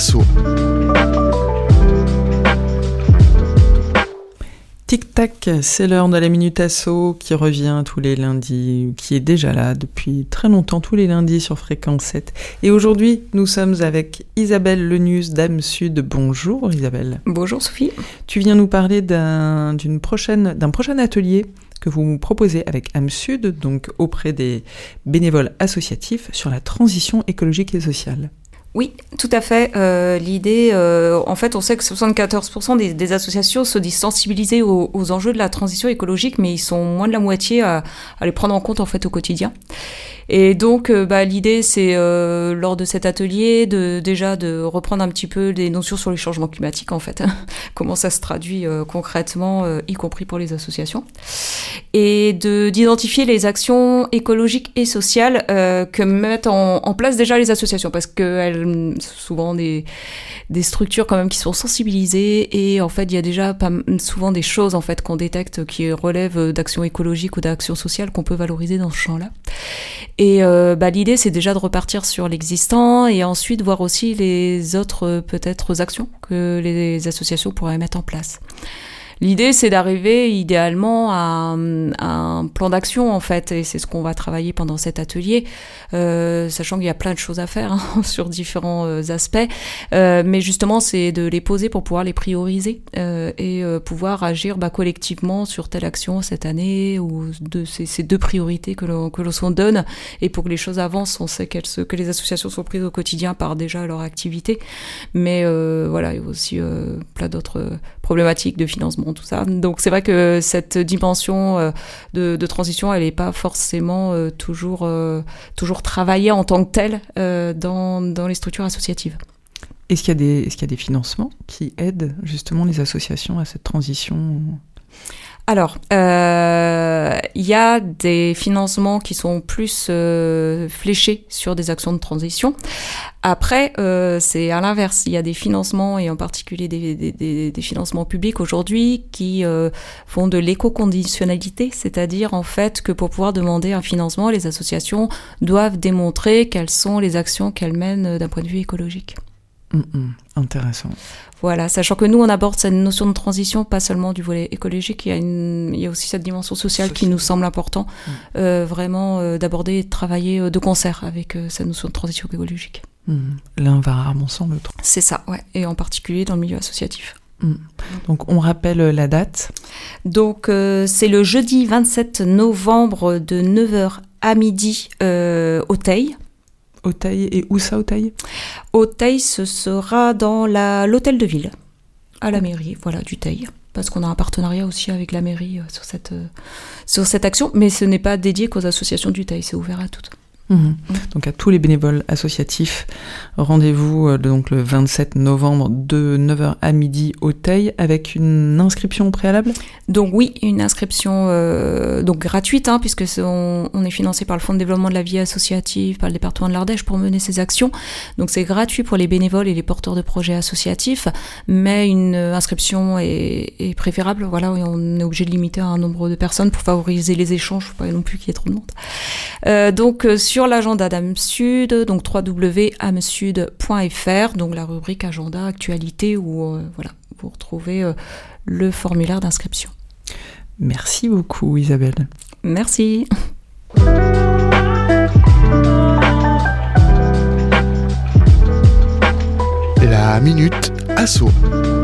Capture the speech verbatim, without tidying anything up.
Asso. Tic-tac, c'est l'heure de la Minute Asso qui revient tous les lundis, qui est déjà là depuis très longtemps, tous les lundis sur Fréquence sept. Et aujourd'hui, nous sommes avec Isabelle Lenius d'Âme Sud. Bonjour Isabelle. Bonjour Sophie. Tu viens nous parler d'un, d'une prochaine, d'un prochain atelier que vous proposez avec Âme Sud, donc auprès des bénévoles associatifs, sur la transition écologique et sociale. Oui, tout à fait. Euh, l'idée, euh, en fait, on sait que soixante-quatorze pour cent des, des associations se disent sensibilisées aux, aux enjeux de la transition écologique, mais ils sont moins de la moitié à, à les prendre en compte en fait au quotidien. Et donc, euh, bah, l'idée, c'est euh, lors de cet atelier de déjà de reprendre un petit peu des notions sur les changements climatiques, en fait, comment ça se traduit euh, concrètement, euh, y compris pour les associations, et de d'identifier les actions écologiques et sociales euh, que mettent en, en place déjà les associations, parce qu'elles sont souvent des des structures quand même qui sont sensibilisées, et en fait, il y a déjà pas souvent des choses en fait qu'on détecte qui relèvent d'actions écologiques ou d'actions sociales qu'on peut valoriser dans ce champ-là. Et euh, bah, l'idée, c'est déjà de repartir sur l'existant et ensuite voir aussi les autres peut-être actions que les associations pourraient mettre en place. L'idée, c'est d'arriver idéalement à, à un plan d'action, en fait, et c'est ce qu'on va travailler pendant cet atelier, euh, sachant qu'il y a plein de choses à faire hein, sur différents euh, aspects, euh, mais justement, c'est de les poser pour pouvoir les prioriser euh, et euh, pouvoir agir bah, collectivement sur telle action cette année, ou de ces, ces deux priorités que l'on, que l'on s'en donne, et pour que les choses avancent, on sait qu'elles se, que les associations sont prises au quotidien par déjà leur activité, mais euh, voilà, il y a aussi euh, plein d'autres problématiques de financement, tout ça. Donc c'est vrai que cette dimension euh, de, de transition, elle n'est pas forcément euh, toujours, euh, toujours travaillée en tant que telle euh, dans, dans les structures associatives. Est-ce qu'il y a des, est-ce qu'il y a des financements qui aident justement les associations à cette transition ? Alors, euh, il y a des financements qui sont plus euh, fléchés sur des actions de transition. Après, euh, c'est à l'inverse. Il y a des financements, et en particulier des, des, des, des financements publics aujourd'hui, qui euh, font de l'éco-conditionnalité, c'est-à-dire en fait que pour pouvoir demander un financement, les associations doivent démontrer quelles sont les actions qu'elles mènent d'un point de vue écologique. Mmh, intéressant. Voilà, sachant que nous, on aborde cette notion de transition, pas seulement du volet écologique, il y a, une, il y a aussi cette dimension sociale Social. qui nous semble important, mmh. euh, vraiment euh, d'aborder et de travailler euh, de concert avec euh, cette notion de transition écologique. Mmh. L'un va rarement sans l'autre. C'est ça, ouais, et en particulier dans le milieu associatif. Mmh. Donc, on rappelle la date. Donc, euh, c'est le jeudi vingt-sept novembre de neuf heures à midi euh, au Teil. Au Teil, et où ça, au Teil ? Au Teil, ce sera dans la, l'hôtel de ville, à la mairie, voilà, du Teil. Parce qu'on a un partenariat aussi avec la mairie euh, sur, cette, euh, sur cette action, mais ce n'est pas dédié qu'aux associations du Teil, c'est ouvert à toutes. Mmh. Mmh. Donc à tous les bénévoles associatifs, rendez-vous euh, donc le vingt-sept novembre de neuf heures à midi au Teil, avec une inscription préalable ? Donc oui, une inscription euh, donc gratuite, hein, puisque c'est, on, on est financé par le Fonds de développement de la vie associative, par le département de l'Ardèche pour mener ces actions. Donc c'est gratuit pour les bénévoles et les porteurs de projets associatifs, mais une inscription est, est préférable. Voilà, on est obligé de limiter à un nombre de personnes pour favoriser les échanges, faut pas non plus qu'il y ait trop de monde. Euh, donc euh, sur l'agenda d'Âme Sud, donc w w w point âme sud point f r, donc la rubrique agenda actualité, où euh, voilà, vous retrouvez euh, le formulaire d'inscription. Merci beaucoup Isabelle. Merci. La Minute Asso.